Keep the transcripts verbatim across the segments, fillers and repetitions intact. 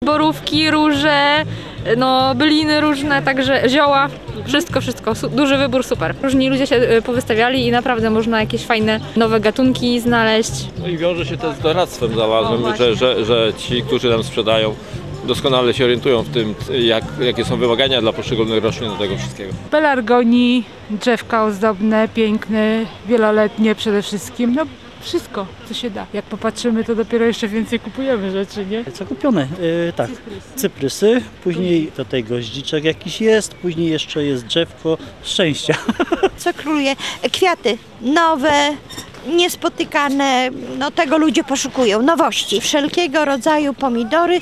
borówki, róże, no byliny różne, także zioła, wszystko, wszystko, Su- duży wybór, super. Różni ludzie się y, powystawiali i naprawdę można jakieś fajne, nowe gatunki znaleźć. No i wiąże się to z doradztwem znalazłem, O, że, że, że ci, którzy nam sprzedają, doskonale się orientują w tym, jak, jakie są wymagania dla poszczególnych roślin do tego wszystkiego. Pelargonii, drzewka ozdobne, piękne, wieloletnie przede wszystkim. No wszystko, co się da. Jak popatrzymy, to dopiero jeszcze więcej kupujemy rzeczy, nie? Co kupione? Yy, tak, cyprysy, później do tego goździczek jakiś jest, później jeszcze jest drzewko szczęścia. Co króluje? Kwiaty nowe, niespotykane, no tego ludzie poszukują, nowości. Wszelkiego rodzaju pomidory,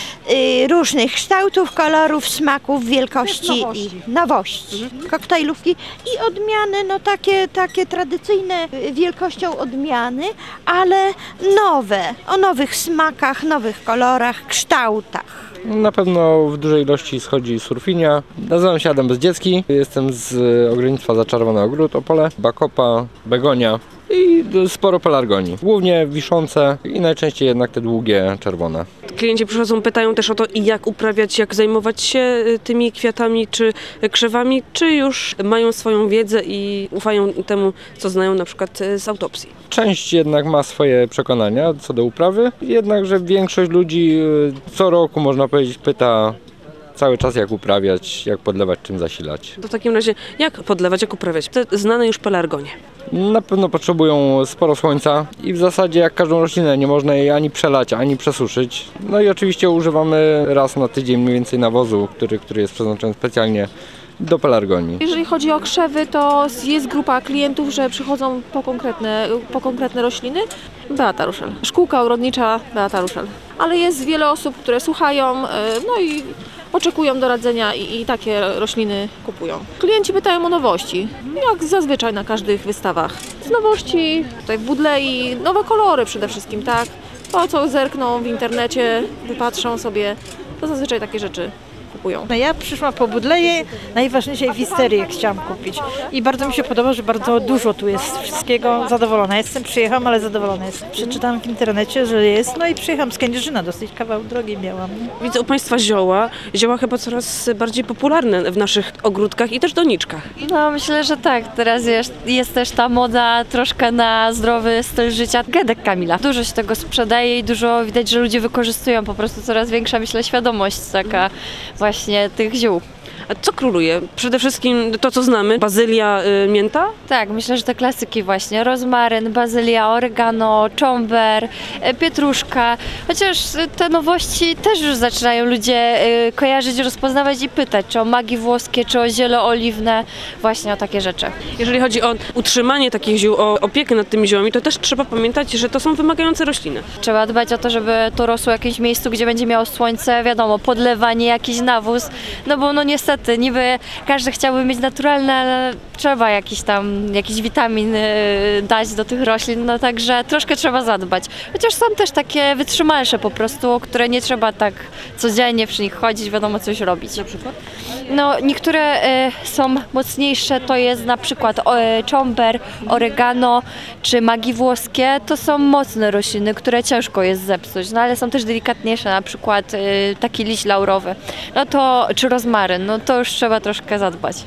y, różnych kształtów, kolorów, smaków, wielkości Nowości. i nowości. Koktajlówki i odmiany, no takie, takie tradycyjne y, wielkością odmiany, ale nowe, o nowych smakach, nowych kolorach, kształtach. Na pewno w dużej ilości schodzi surfinia. Nazywam się Adam Bezdziecki, jestem z ogrodnictwa Zaczarowany Ogród Opole, bakopa, begonia i sporo pelargonii. Głównie wiszące i najczęściej jednak te długie, czerwone. Klienci przychodzą, pytają też o to, jak uprawiać, jak zajmować się tymi kwiatami czy krzewami, czy już mają swoją wiedzę i ufają temu, co znają na przykład z autopsji. Część jednak ma swoje przekonania co do uprawy, jednakże większość ludzi co roku, można powiedzieć, pyta cały czas, jak uprawiać, jak podlewać, czym zasilać. To w takim razie, jak podlewać, jak uprawiać te znane już pelargonie? Na pewno potrzebują sporo słońca i w zasadzie jak każdą roślinę nie można jej ani przelać, ani przesuszyć. No i oczywiście używamy raz na tydzień mniej więcej nawozu, który, który jest przeznaczony specjalnie do pelargonii. Jeżeli chodzi o krzewy, to jest grupa klientów, że przychodzą po konkretne, po konkretne rośliny. Beata Ruszel. Szkółka ogrodnicza Beata Ruszel. Ale jest wiele osób, które słuchają, no i oczekują doradzenia i, i takie rośliny kupują. Klienci pytają o nowości, jak zazwyczaj na każdych wystawach. Z nowości, tutaj w Budlei, nowe kolory przede wszystkim, tak? Po co zerkną w internecie, wypatrzą sobie, to zazwyczaj takie rzeczy kupują. No ja przyszłam po Budleję, najważniejszej wisterię chciałam kupić i bardzo mi się podoba, że bardzo dużo tu jest wszystkiego. Zadowolona jestem, przyjechałam, ale zadowolona jestem. Przeczytałam w internecie, że jest, no i przyjechałam z Kędzierzyna, dosyć kawał drogi miałam. Widzę u Państwa zioła, zioła chyba coraz bardziej popularne w naszych ogródkach i też doniczkach. No myślę, że tak. Teraz jest, jest też ta moda troszkę na zdrowy styl życia. Gedek Kamila. Dużo się tego sprzedaje i dużo widać, że ludzie wykorzystują po prostu coraz większa, myślę, świadomość taka właśnie tych ziół. A co króluje? Przede wszystkim to, co znamy, bazylia, y, mięta? Tak, myślę, że te klasyki właśnie, rozmaryn, bazylia, oregano, czomber, e, pietruszka, chociaż te nowości też już zaczynają ludzie e, kojarzyć, rozpoznawać i pytać, czy o magii włoskie, czy o ziele oliwne, właśnie o takie rzeczy. Jeżeli chodzi o utrzymanie takich ziół, o opiekę nad tymi ziołami, to też trzeba pamiętać, że to są wymagające rośliny. Trzeba dbać o to, żeby to rosło w jakimś miejscu, gdzie będzie miało słońce, wiadomo, podlewanie, jakiś nawóz, no bo no niestety, niby każdy chciałby mieć naturalne, ale trzeba jakiś tam, jakiś witamin y, dać do tych roślin, no także troszkę trzeba zadbać. Chociaż są też takie wytrzymalsze po prostu, które nie trzeba tak codziennie przy nich chodzić, wiadomo coś robić. Na przykład? No niektóre y, są mocniejsze, to jest na przykład o, y, czomber, oregano czy magii włoskie, to są mocne rośliny, które ciężko jest zepsuć, no ale są też delikatniejsze, na przykład y, taki liść laurowy, no to czy rozmaryn, no to już trzeba troszkę zadbać.